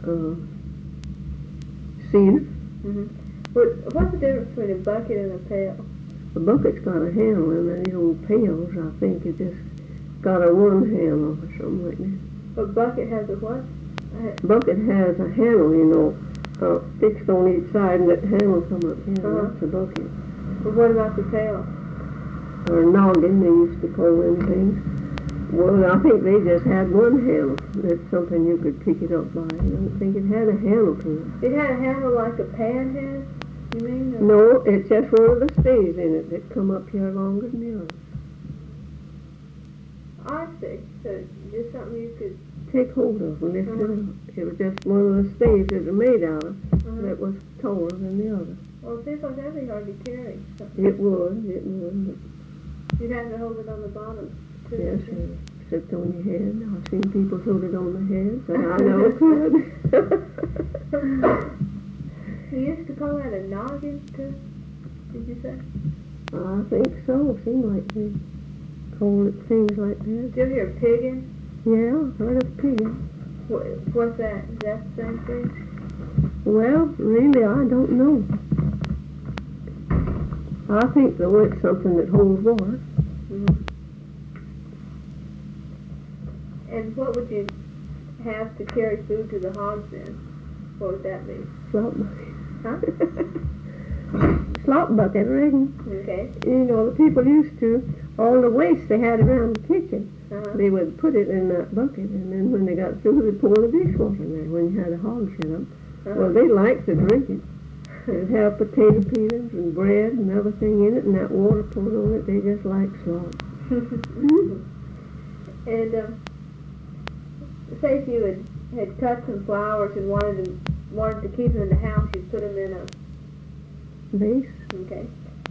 cedar. What's the difference between a bucket and a pail? The bucket's got a handle, and these old pails, I think, it just got a one handle or something like that. A bucket has a what? Bucket has a handle, you know, fixed on each side, and that handle come up here. That's a bucket. But what about the pail? Or noggin, they used to call them things. Well, I think they just had one handle. That's something you could pick it up by. I don't think it had a handle to it. It had a handle like a pan has, you mean? Or? No, it's just one of the staves in it that come up here longer than the other. I see. So just something you could take hold of and lift it up. It was just one of the staves that were made out of that was taller than the other. Well, it seems like that'd be hard to carry. It would. But you'd have to hold it on the bottom, too. Yes, except on your head. I've seen people hold it on their head, so I know could. You used to call that a noggin, too? Did you say? I think so. It seemed like they called it things like that. Did you ever hear pigging? Yeah, heard of pigging. What's that? Is that the same thing? Well, really, I don't know. I think, though, it's something that holds water. And what would you have to carry food to the hogs in? What would that be? Slop bucket. Huh? Slop bucket, I reckon. Okay. You know, the people used to, all the waste they had around the kitchen, they would put it in that bucket, and then when they got through, they'd pour the dishwater in there when you had a hog set up. Well, they liked to drink it. It'd have potato peelings and bread and everything in it, and that water poured on it. They just liked slop. And say if you had cut some flowers and wanted to keep them in the house, you'd put them in a vase. Okay.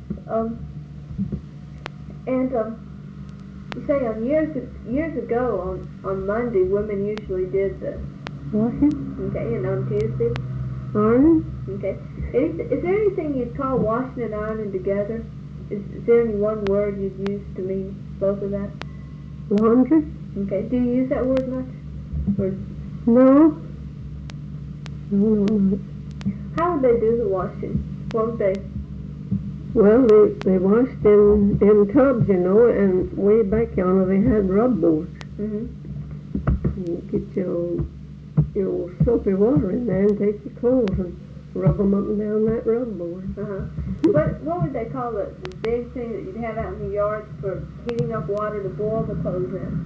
And you say on years ago on Monday, women usually did the washing. Okay, and on Tuesday. Ironing. Okay. Is there anything you'd call washing and ironing together? Is there any one word you'd use to mean both of that? Laundry. Okay. Do you use that word much? Or no. No. How would they do the washing? What would they? Well, they washed in tubs, you know, and way back yonder they had rub boards. You get your soapy water in there and take your clothes and rub them up and down that rub board. What would they call the big thing that you'd have out in the yard for heating up water to boil the clothes in?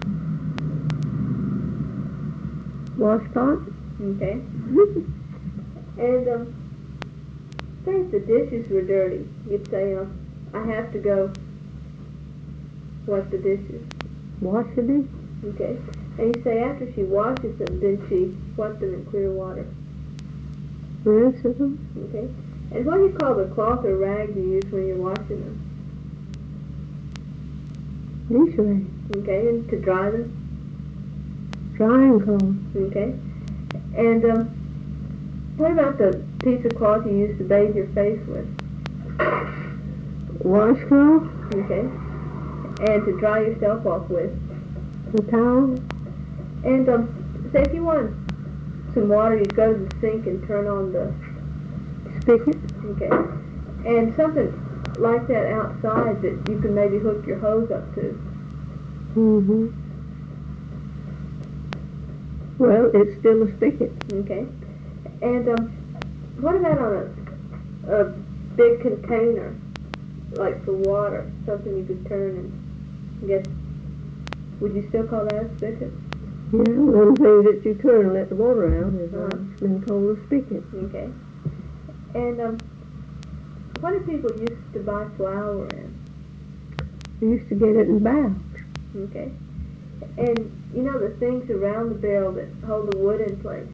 Washpot. Okay. And say if the dishes were dirty, you'd say, I have to go wash the dishes. Wash the dishes? Okay. And you say after she washes them, then she wash them in clear water. Rinse them. Okay. And what do you call the cloth or rag you use when you're washing them? Dish rag. Okay. And to dry them? Drying cloth. Okay. And what about the piece of cloth you use to bathe your face with? Washcloth. Okay. And to dry yourself off with? The towel. And say if you wanted some water, you'd go to the sink and turn on the spigot. Okay. And something like that outside that you can maybe hook your hose up to. Well, it's still a spigot. Okay. And what about on a big container, like for water, something you could turn and get? Would you still call that a spigot? Yeah, one thing that you turn and let the water out is been called a spigot. Okay. And what do people used to buy flour in? They used to get it in bags. Okay. And you know the things around the barrel that hold the wood in place?